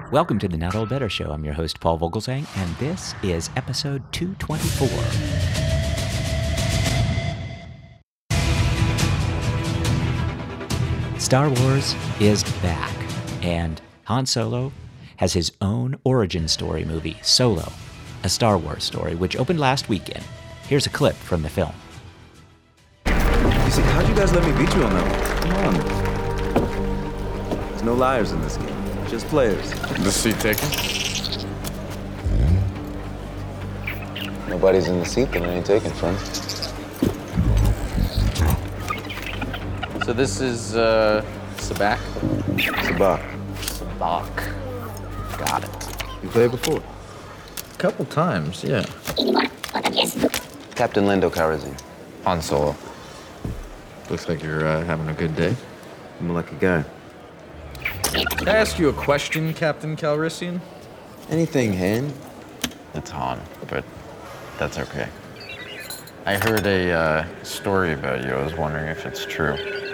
Welcome to the Not Old Better Show. I'm your host, Paul Vogelsang, and this is episode 224. Star Wars is back, and Han Solo has his own origin story movie, Solo, a Star Wars story, which opened last weekend. Here's a clip from the film. You see, how'd you guys let me beat you on that one? Come on. There's no liars in this game. Just players. The seat taken? Nobody's in the seat that I ain't taking, friend. So this is, Sabak? Sabak. Sabak. Got it. You played before? A couple times, yeah. Captain Lando Calrissian. Han Solo. Looks like you're having a good day. I'm a lucky guy. Can I ask you a question, Captain Calrissian? Anything, Han? It's Han, but that's okay. I heard a story about you. I was wondering if it's true.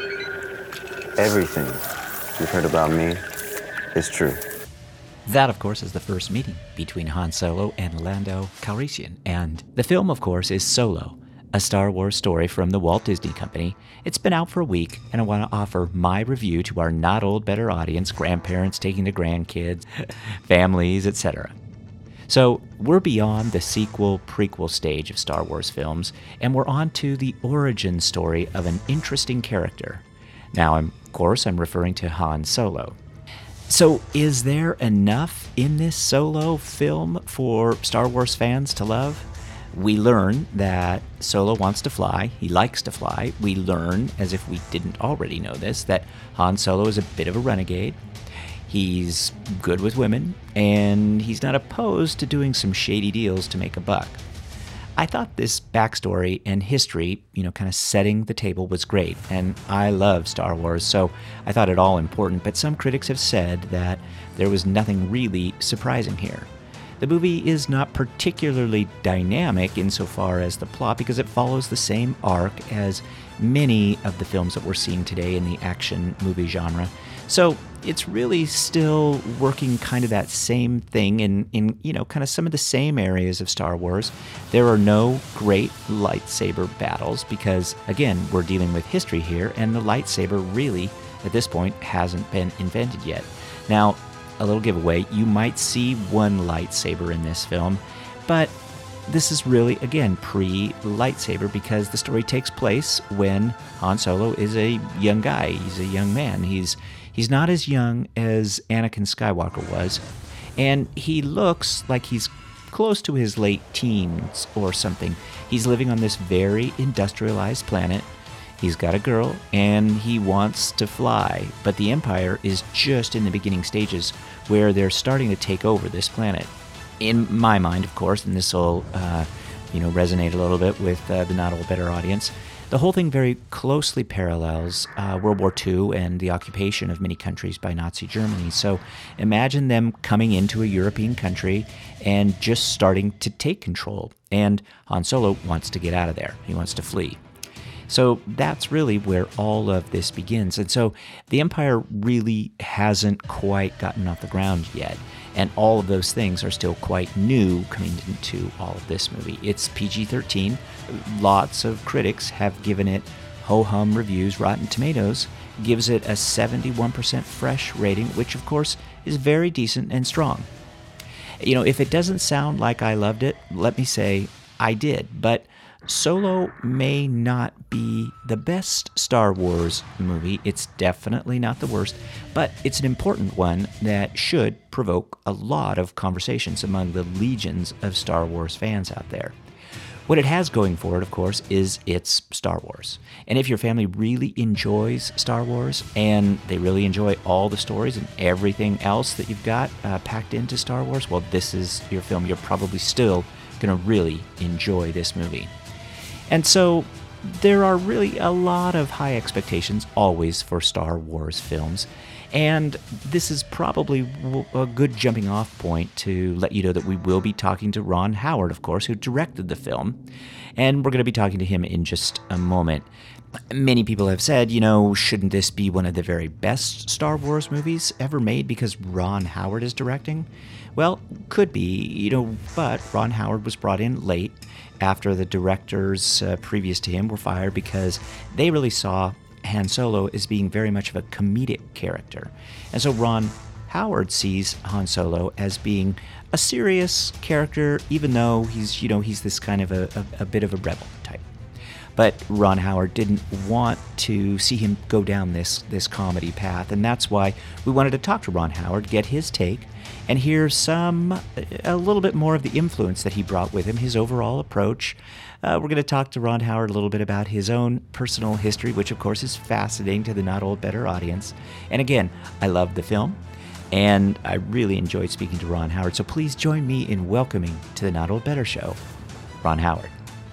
Everything you've heard about me is true. That, of course, is the first meeting between Han Solo and Lando Calrissian. And the film, of course, is Solo, a Star Wars story from the Walt Disney Company. It's been out for a week, and I want to offer my review to our Not Old Better audience, grandparents taking their grandkids, families, etc. So we're beyond the sequel, prequel stage of Star Wars films, and we're on to the origin story of an interesting character. Now, of course, I'm referring to Han Solo. So is there enough in this Solo film for Star Wars fans to love? We learn that Solo wants to fly. He likes to fly. We learn, as if we didn't already know this, that Han Solo is a bit of a renegade. He's good with women, and he's not opposed to doing some shady deals to make a buck. I thought this backstory and history, kind of setting the table was great, and I love Star Wars, so I thought it all important, but some critics have said that there was nothing really surprising here. The movie is not particularly dynamic insofar as the plot because it follows the same arc as many of the films that we're seeing today in the action movie genre. So it's really still working kind of that same thing in kind of some of the same areas of Star Wars. There are no great lightsaber battles because, again, we're dealing with history here, and the lightsaber really, at this point, hasn't been invented yet. Now, a little giveaway, you might see one lightsaber in this film, but this is really, again, pre-lightsaber because the story takes place when Han Solo is a young guy. He's a young man. He's not as young as Anakin Skywalker was, and he looks like he's close to his late teens or something. He's living on this very industrialized planet. He's got a girl, and he wants to fly, but the Empire is just in the beginning stages where they're starting to take over this planet. In my mind, of course, and this will, resonate a little bit with the Not Old Better audience, the whole thing very closely parallels World War II and the occupation of many countries by Nazi Germany. So imagine them coming into a European country and just starting to take control. And Han Solo wants to get out of there. He wants to flee. So that's really where all of this begins. And so the Empire really hasn't quite gotten off the ground yet. And all of those things are still quite new coming into all of this movie. It's PG-13. Lots of critics have given it ho-hum reviews. Rotten Tomatoes gives it a 71% fresh rating, which of course is very decent and strong. If it doesn't sound like I loved it, let me say I did. But Solo may not be the best Star Wars movie. It's definitely not the worst, but it's an important one that should provoke a lot of conversations among the legions of Star Wars fans out there. What it has going for it, of course, is it's Star Wars. And if your family really enjoys Star Wars and they really enjoy all the stories and everything else that you've got packed into Star Wars, well, this is your film. You're probably still going to really enjoy this movie. And so there are really a lot of high expectations always for Star Wars films. And this is probably a good jumping off point to let you know that we will be talking to Ron Howard, of course, who directed the film. And we're going to be talking to him in just a moment. Many people have said, shouldn't this be one of the very best Star Wars movies ever made because Ron Howard is directing? Well, could be, but Ron Howard was brought in late after the directors previous to him were fired because they really saw Han Solo as being very much of a comedic character. And so Ron Howard sees Han Solo as being a serious character, even though he's this kind of a bit of a rebel type. But Ron Howard didn't want to see him go down this comedy path, and that's why we wanted to talk to Ron Howard, get his take, and hear a little bit more of the influence that he brought with him, his overall approach. We're going to talk to Ron Howard a little bit about his own personal history, which of course is fascinating to the Not Old Better audience. And again, I love the film, and I really enjoyed speaking to Ron Howard, so please join me in welcoming to the Not Old Better show, Ron Howard.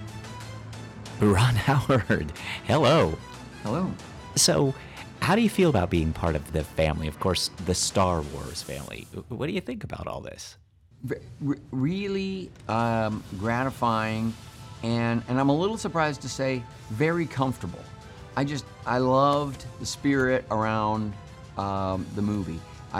Ron Howard, hello. Hello. So, how do you feel about being part of the family? Of course, the Star Wars family. What do you think about all this? Really gratifying, and I'm a little surprised to say very comfortable. I loved the spirit around the movie.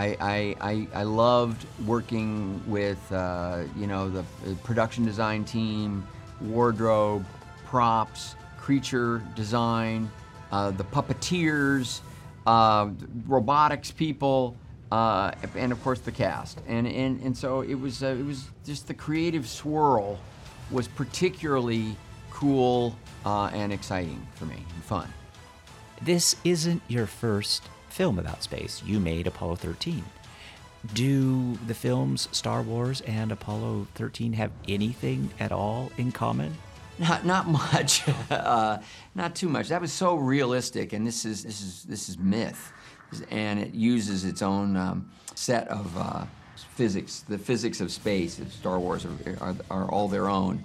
I loved working with the production design team, wardrobe, props, creature design, the puppeteers, robotics people, and of course the cast. And so it was just the creative swirl was particularly cool and exciting for me and fun. This isn't your first film about space. You made Apollo 13. Do the films Star Wars and Apollo 13 have anything at all in common? Not much, not too much. That was so realistic, and this is myth, and it uses its own set of physics. The physics of space of Star Wars are all their own.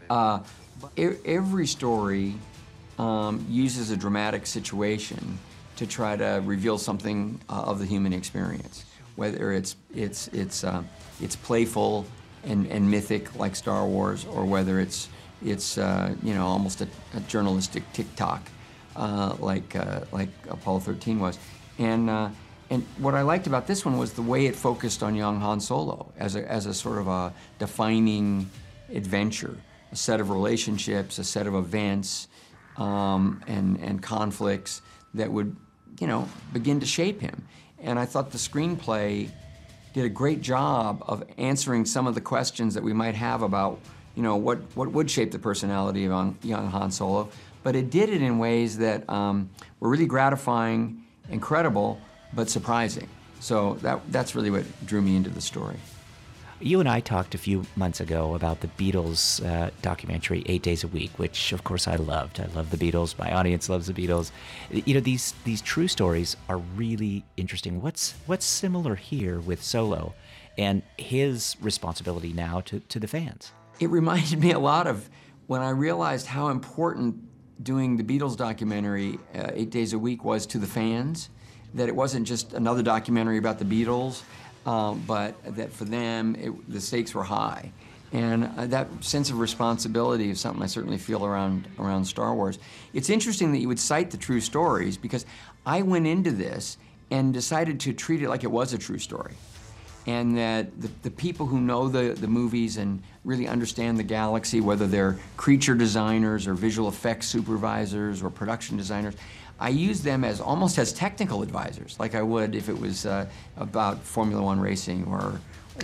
Every story uses a dramatic situation to try to reveal something of the human experience, whether it's playful and mythic like Star Wars, or whether it's almost a journalistic tick-tock like Apollo 13 was. And what I liked about this one was the way it focused on young Han Solo as a sort of a defining adventure, a set of relationships, a set of events, and conflicts that would, begin to shape him. And I thought the screenplay did a great job of answering some of the questions that we might have about what would shape the personality of young Han Solo, but it did it in ways that were really gratifying, incredible, but surprising. So that's really what drew me into the story. You and I talked a few months ago about the Beatles documentary, 8 Days a Week, which of course I loved. I love the Beatles. My audience loves the Beatles. These true stories are really interesting. What's similar here with Solo and his responsibility now to the fans? It reminded me a lot of when I realized how important doing the Beatles documentary 8 Days a Week was to the fans, that it wasn't just another documentary about the Beatles, but that for them, the stakes were high. And that sense of responsibility is something I certainly feel around Star Wars. It's interesting that you would cite the true stories, because I went into this and decided to treat it like it was a true story. And that the people who know the movies and really understand the galaxy, whether they're creature designers or visual effects supervisors or production designers, I use them almost as technical advisors, like I would if it was about Formula One racing or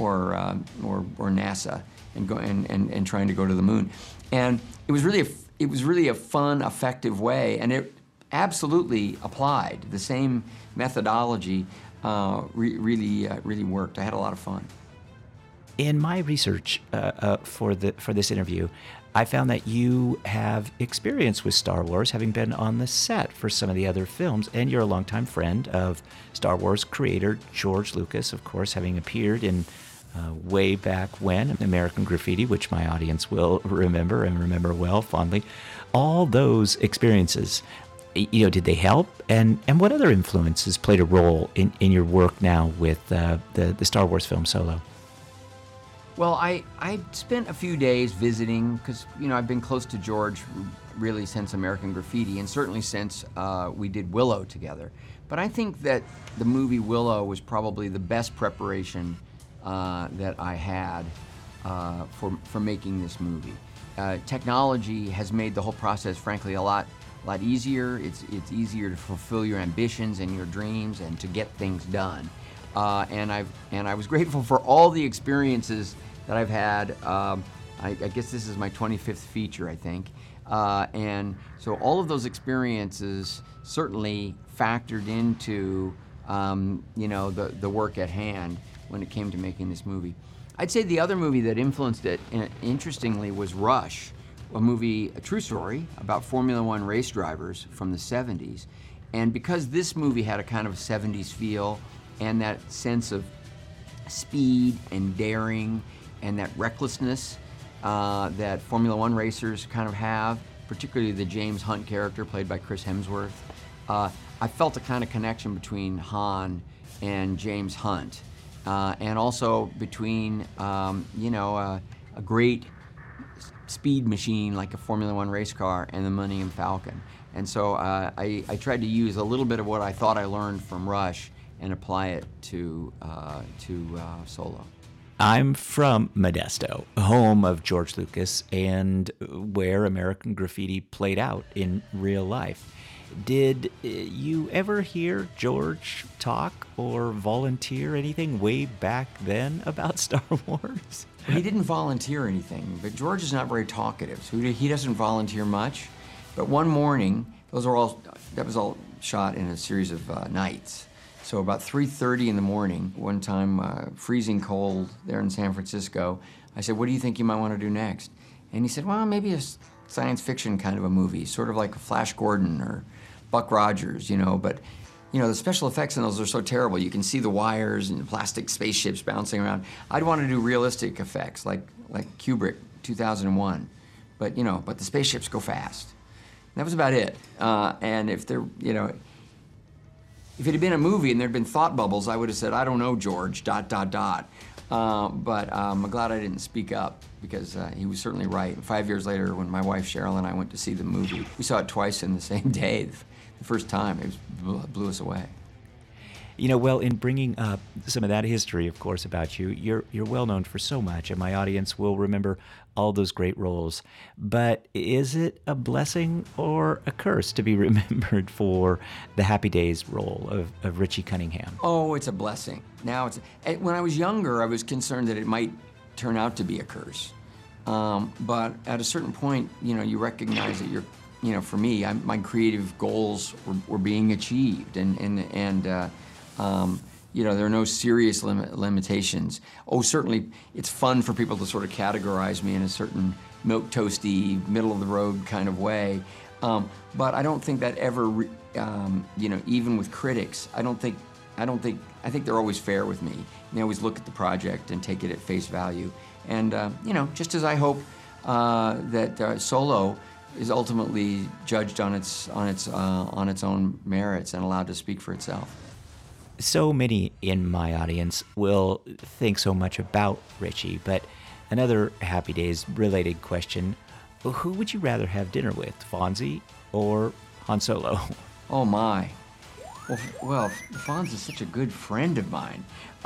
NASA and trying to go to the moon. And it was really a fun, effective way, and it absolutely applied. The same methodology really worked. I had a lot of fun. In my research for this interview, I found that you have experience with Star Wars, having been on the set for some of the other films, and you're a longtime friend of Star Wars creator George Lucas, of course, having appeared in way back when, American Graffiti, which my audience will remember and remember well, fondly. All those experiences, did they help? And what other influences played a role in your work now with the Star Wars film Solo? Well, I spent a few days visiting because, I've been close to George really since American Graffiti, and certainly since we did Willow together. But I think that the movie Willow was probably the best preparation that I had for making this movie. Technology has made the whole process, frankly, a lot easier. It's easier to fulfill your ambitions and your dreams and to get things done. And I was grateful for all the experiences that I've had. I guess this is my 25th feature, I think. And so all of those experiences certainly factored into the work at hand when it came to making this movie. I'd say the other movie that influenced it, interestingly, was Rush, a true story about Formula One race drivers from the 70s. And because this movie had a kind of 70s feel and that sense of speed and daring and that recklessness that Formula One racers kind of have, particularly the James Hunt character played by Chris Hemsworth, I felt a kind of connection between Han and James Hunt. And also between, a great speed machine like a Formula One race car and the Millennium Falcon. And so I tried to use a little bit of what I thought I learned from Rush and apply it to Solo. I'm from Modesto, home of George Lucas and where American Graffiti played out in real life. Did you ever hear George talk or volunteer anything way back then about Star Wars? He didn't volunteer anything, but George is not very talkative, so he doesn't volunteer much. But one morning, that was all shot in a series of nights. So about 3:30 in the morning, one time, freezing cold there in San Francisco, I said, "What do you think you might want to do next?" And he said, "Well, maybe a science fiction kind of a movie, sort of like a Flash Gordon or Buck Rogers, but the special effects in those are so terrible. You can see the wires and the plastic spaceships bouncing around. I'd want to do realistic effects like Kubrick, 2001, but the spaceships go fast." That was about it. And if it had been a movie and there'd been thought bubbles, I would have said, "I don't know, George, ... But I'm glad I didn't speak up because he was certainly right. 5 years later, when my wife Cheryl and I went to see the movie, we saw it twice in the same day. The first time, it blew us away. Well, in bringing up some of that history, of course, about you, you're well known for so much, and my audience will remember all those great roles. But is it a blessing or a curse to be remembered for the Happy Days role of Richie Cunningham? Oh, it's a blessing. Now when I was younger, I was concerned that it might turn out to be a curse. But at a certain point, you recognize that for me, my creative goals were being achieved, and there are no serious limitations. Oh, certainly, it's fun for people to sort of categorize me in a certain milquetoasty, middle-of-the-road kind of way. But I don't think that ever, even with critics, I think they're always fair with me. They always look at the project and take it at face value. And, just as I hope that Solo is ultimately judged on its own merits and allowed to speak for itself. So many in my audience will think so much about Richie, but another Happy Days related question, who would you rather have dinner with, Fonzie or Han Solo? Oh my. Well, Fonz is such a good friend of mine.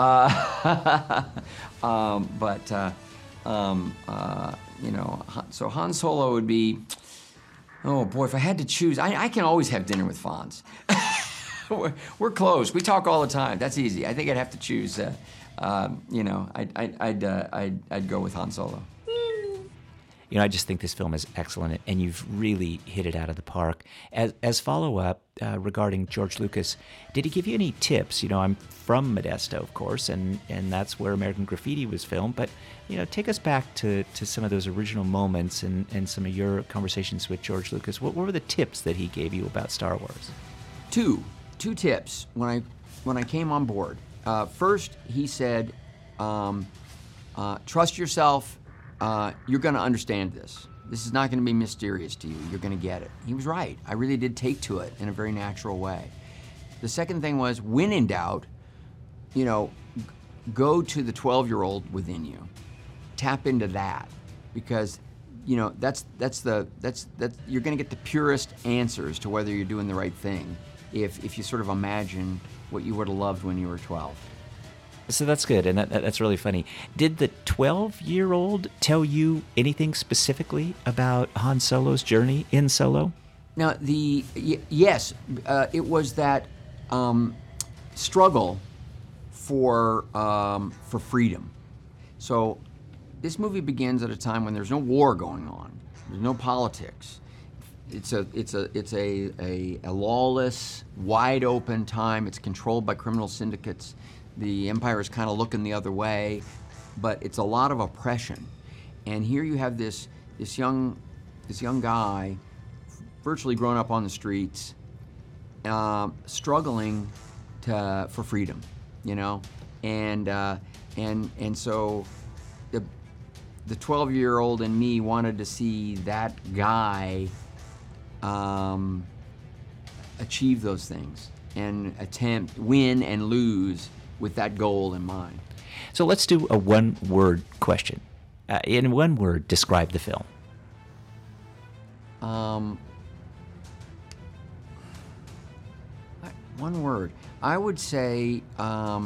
So Han Solo would be, oh boy, if I had to choose, I can always have dinner with Fonz. We're close. We talk all the time. That's easy. I think I'd have to choose. I'd go with Han Solo. I just think this film is excellent, and you've really hit it out of the park. As follow-up regarding George Lucas, did he give you any tips? I'm from Modesto, of course, and that's where American Graffiti was filmed. But take us back to some of those original moments and some of your conversations with George Lucas. What were the tips that he gave you about Star Wars? Two tips when I came on board. First, he said, trust yourself. You're going to understand this. This is not going to be mysterious to you. You're going to get it. He was right. I really did take to it in a very natural way. The second thing was, when in doubt, go to the 12-year-old within you. Tap into that, because that's you're going to get the purest answers to whether you're doing the right thing if you sort of imagine what you would have loved when you were 12. So that's good, and that's really funny. Did the 12-year-old tell you anything specifically about Han Solo's journey in Solo? Now, yes, it was that struggle for freedom. So this movie begins at a time when there's no war going on. There's no politics. It's a lawless, wide open time. It's controlled by criminal syndicates. The Empire is kind of looking the other way, but it's a lot of oppression. And here you have this young guy, virtually grown up on the streets, struggling for freedom, and so the 12-year-old in me wanted to see that guy achieve those things and win and lose with that goal in mind. So let's do a one-word question. In one word, describe the film. One word. I would say, I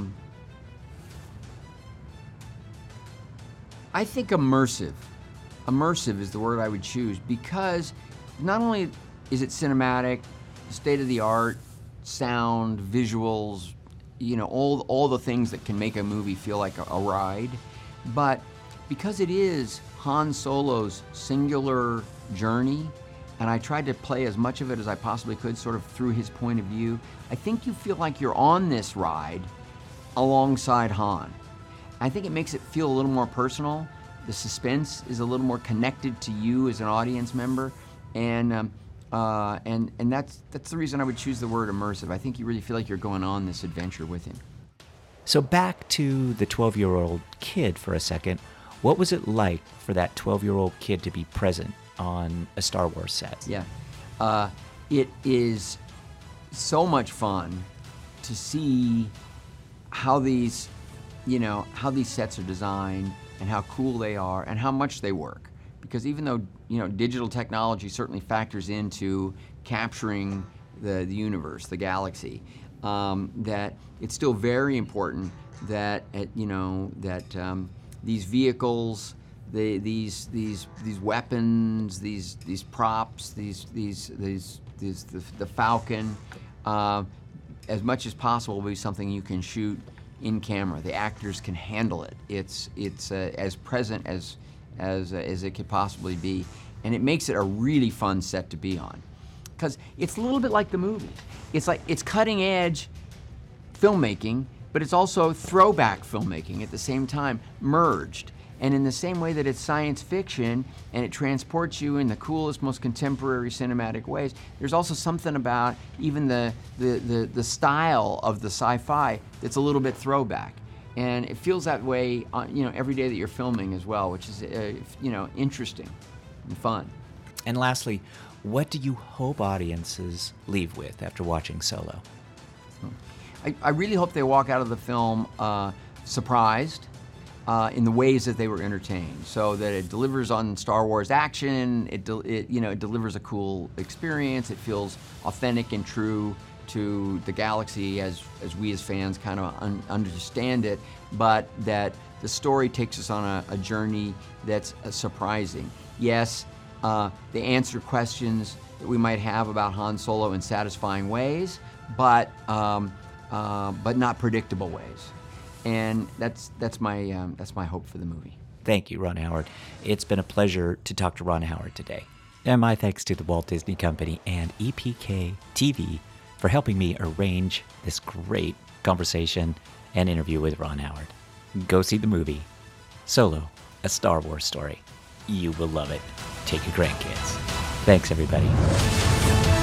think immersive. Immersive is the word I would choose because not only is it cinematic, state-of-the-art, sound, visuals, all the things that can make a movie feel like a ride, but because it is Han Solo's singular journey, and I tried to play as much of it as I possibly could sort of through his point of view, I think you feel like you're on this ride alongside Han. I think it makes it feel a little more personal. The suspense is a little more connected to you as an audience member, and that's the reason I would choose the word immersive. I think you really feel like you're going on this adventure with him. So back to the 12-year-old kid for a second. What was it like for that 12-year-old kid to be present on a Star Wars set? Yeah, it is so much fun to see how these sets are designed and how cool they are and how much they work. Because even though digital technology certainly factors into capturing the universe, the galaxy, that it's still very important that these vehicles, these weapons, these props, the Falcon, as much as possible will be something you can shoot in camera. The actors can handle it. It's as present as it could possibly be, and it makes it a really fun set to be on, because it's a little bit like the movie. It's cutting edge filmmaking, but it's also throwback filmmaking at the same time, merged. And in the same way that it's science fiction and it transports you in the coolest, most contemporary cinematic ways, there's also something about even the style of the sci-fi that's a little bit throwback. And it feels that way, every day that you're filming as well, which is, interesting and fun. And lastly, what do you hope audiences leave with after watching Solo? I really hope they walk out of the film surprised in the ways that they were entertained, so that it delivers on Star Wars action. It delivers a cool experience. It feels authentic and true to the galaxy as we as fans kind of understand it, but that the story takes us on a journey that's surprising. Yes, they answer questions that we might have about Han Solo in satisfying ways, but not predictable ways. And that's my hope for the movie. Thank you, Ron Howard. It's been a pleasure to talk to Ron Howard today. And my thanks to the Walt Disney Company and EPK TV for helping me arrange this great conversation and interview with Ron Howard. Go see the movie, Solo, A Star Wars Story. You will love it. Take your grandkids. Thanks, everybody.